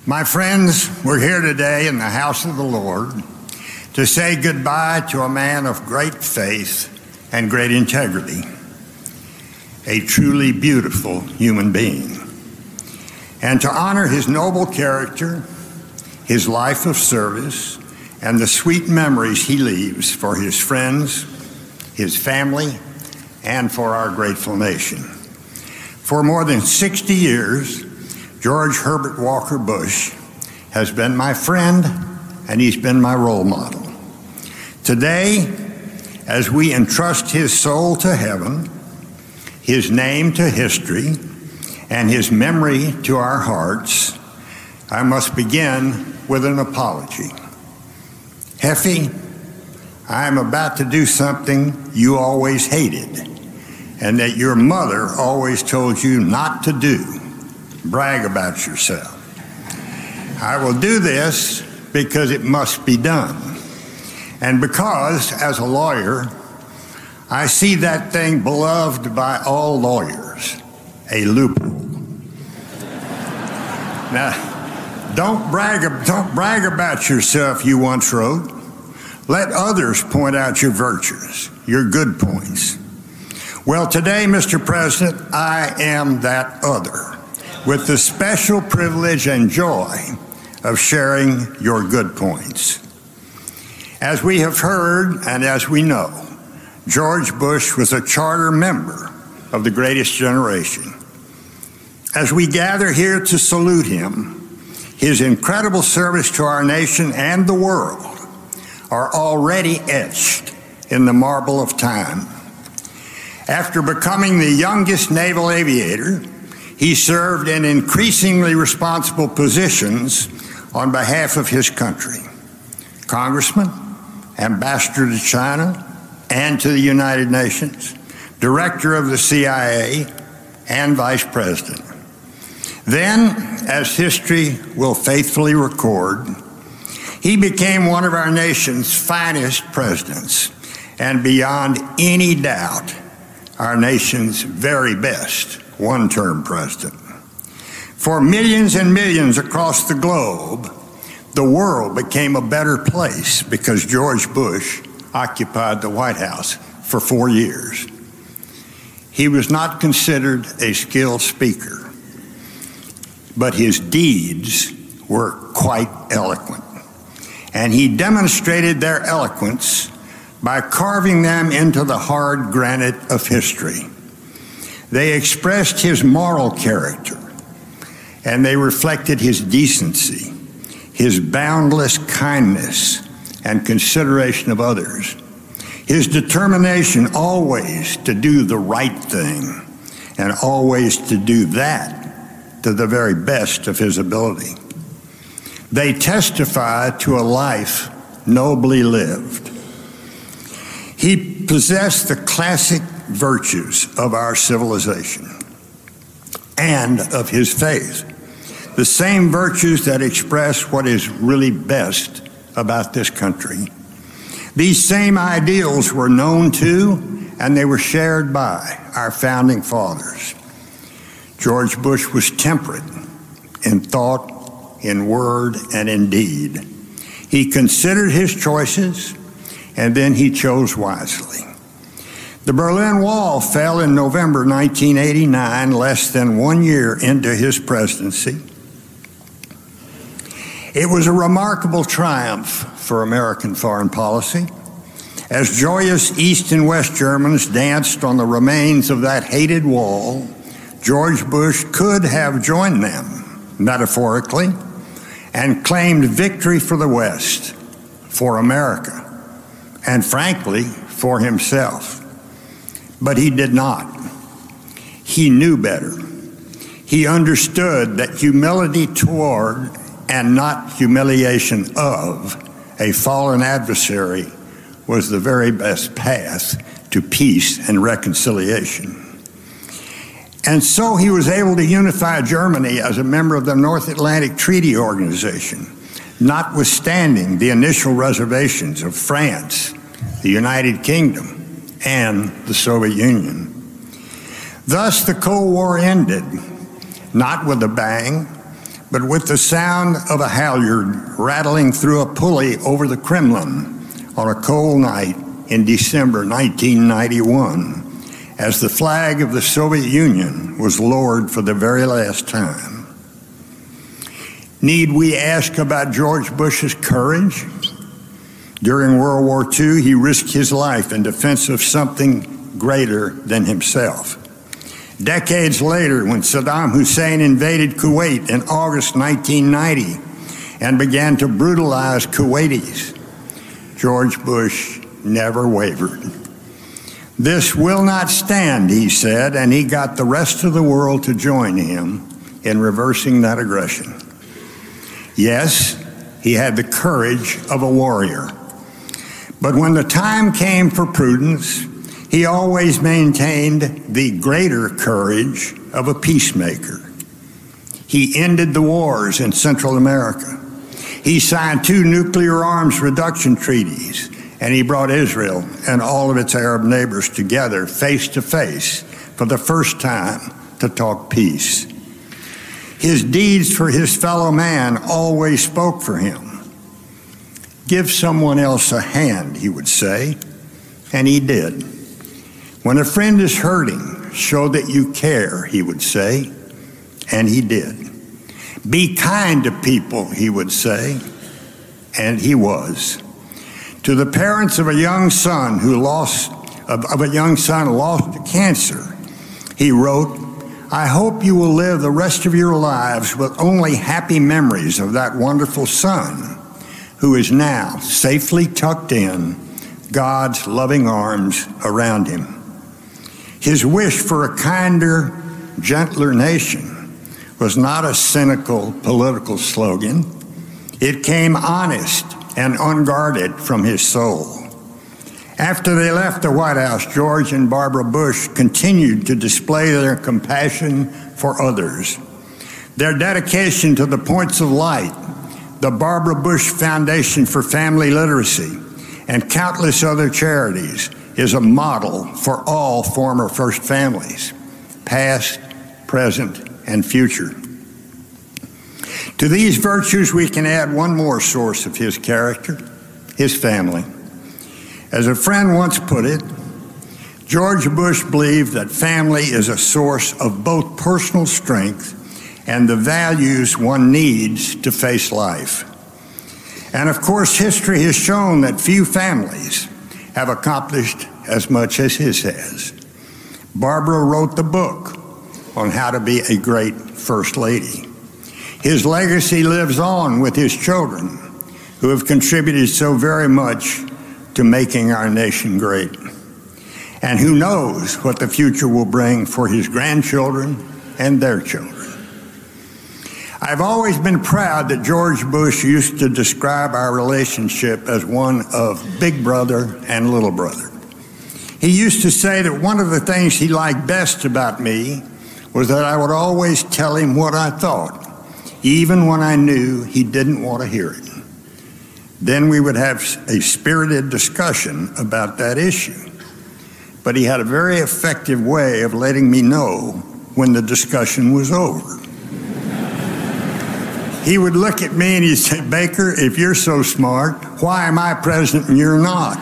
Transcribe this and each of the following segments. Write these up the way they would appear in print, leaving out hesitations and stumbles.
My friends, we're here today in the house of the Lord to say goodbye to a man of great faith and great integrity, a truly beautiful human being, and to honor his noble character, his life of service, and the sweet memories he leaves for his friends, his family, and for our grateful nation. For more than 60 years, George Herbert Walker Bush has been my friend, and he's been my role model. Today, as we entrust his soul to heaven, his name to history, and his memory to our hearts, I must begin with an apology. Heffy, I am about to do something you always hated, and that your mother always told you not to do. Brag about yourself. I will do this because it must be done. And because, as a lawyer, I see that thing beloved by all lawyers, a loophole. Now, don't brag about yourself, you once wrote. Let others point out your virtues, your good points. Well, today, Mr. President, I am that other, with the special privilege and joy of sharing your good points. As we have heard and as we know, George Bush was a charter member of the greatest generation. As we gather here to salute him, his incredible service to our nation and the world are already etched in the marble of time. After becoming the youngest naval aviator, he served in increasingly responsible positions on behalf of his country. Congressman, ambassador to China and to the United Nations, director of the CIA, and vice president. Then, as history will faithfully record, he became one of our nation's finest presidents, and beyond any doubt, our nation's very best one-term president. For millions and millions across the globe, the world became a better place because George Bush occupied the White House for 4 years. He was not considered a skilled speaker, but his deeds were quite eloquent. And he demonstrated their eloquence by carving them into the hard granite of history. They expressed his moral character, and they reflected his decency, his boundless kindness and consideration of others, his determination always to do the right thing, and always to do that to the very best of his ability. They testify to a life nobly lived. He possessed the classic virtues of our civilization and of his faith, the same virtues that express what is really best about this country. These same ideals were known to and they were shared by our founding fathers. George Bush was temperate in thought, in word, and in deed. He considered his choices, and then he chose wisely. The Berlin Wall fell in November 1989, less than 1 year into his presidency. It was a remarkable triumph for American foreign policy. As joyous East and West Germans danced on the remains of that hated wall, George Bush could have joined them, metaphorically, and claimed victory for the West, for America, and frankly, for himself. But he did not. He knew better. He understood that humility toward and not humiliation of a fallen adversary was the very best path to peace and reconciliation. And so he was able to unify Germany as a member of the North Atlantic Treaty Organization, notwithstanding the initial reservations of France, the United Kingdom, and the Soviet Union. Thus, the Cold War ended, not with a bang, but with the sound of a halyard rattling through a pulley over the Kremlin on a cold night in December 1991, as the flag of the Soviet Union was lowered for the very last time. Need we ask about George Bush's courage? During World War II, he risked his life in defense of something greater than himself. Decades later, when Saddam Hussein invaded Kuwait in August 1990 and began to brutalize Kuwaitis, George Bush never wavered. This will not stand, he said, and he got the rest of the world to join him in reversing that aggression. Yes, he had the courage of a warrior. But when the time came for prudence, he always maintained the greater courage of a peacemaker. He ended the wars in Central America. He signed 2 nuclear arms reduction treaties, and he brought Israel and all of its Arab neighbors together face to face for the first time to talk peace. His deeds for his fellow man always spoke for him. Give someone else a hand, he would say, and he did. When a friend is hurting, show that you care, he would say, and he did. Be kind to people, he would say, and he was. To the parents of a young son lost to cancer, he wrote, I hope you will live the rest of your lives with only happy memories of that wonderful son who is now safely tucked in God's loving arms around him. His wish for a kinder, gentler nation was not a cynical political slogan. It came honest and unguarded from his soul. After they left the White House, George and Barbara Bush continued to display their compassion for others. Their dedication to the Points of Light, the Barbara Bush Foundation for Family Literacy, and countless other charities is a model for all former First families, past, present, and future. To these virtues, we can add one more source of his character, his family. As a friend once put it, George Bush believed that family is a source of both personal strength and the values one needs to face life. And of course, history has shown that few families have accomplished as much as his has. Barbara wrote the book on how to be a great First Lady. His legacy lives on with his children, who have contributed so very much to making our nation great. And who knows what the future will bring for his grandchildren and their children. I've always been proud that George Bush used to describe our relationship as one of big brother and little brother. He used to say that one of the things he liked best about me was that I would always tell him what I thought, even when I knew he didn't want to hear it. Then we would have a spirited discussion about that issue. But he had a very effective way of letting me know when the discussion was over. He would look at me and he'd say, Baker, if you're so smart, why am I president and you're not?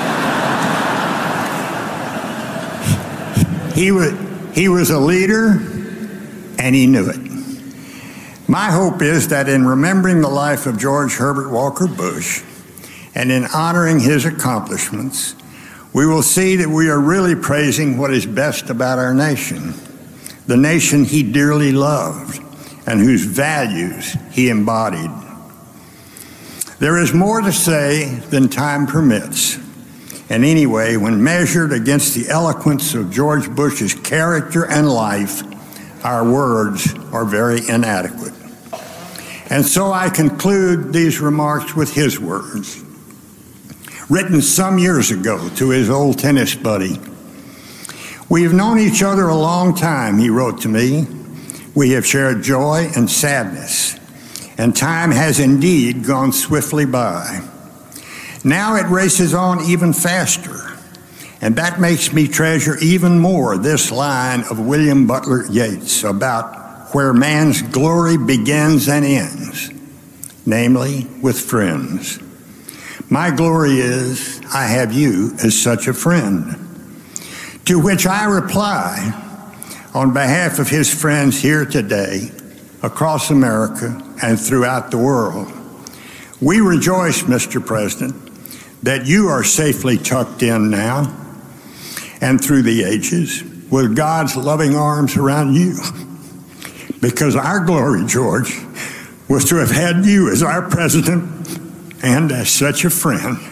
He was a leader and he knew it. My hope is that in remembering the life of George Herbert Walker Bush and in honoring his accomplishments, we will see that we are really praising what is best about our nation, the nation he dearly loved and whose values he embodied. There is more to say than time permits. And anyway, when measured against the eloquence of George Bush's character and life, our words are very inadequate. And so I conclude these remarks with his words, written some years ago to his old tennis buddy. We have known each other a long time, he wrote to me. We have shared joy and sadness, and time has indeed gone swiftly by. Now it races on even faster, and that makes me treasure even more this line of William Butler Yeats about where man's glory begins and ends, namely with friends. My glory is I have you as such a friend. To which I reply, on behalf of his friends here today, across America and throughout the world, we rejoice, Mr. President, that you are safely tucked in now and through the ages with God's loving arms around you. Because our glory, George, was to have had you as our president and as such a friend.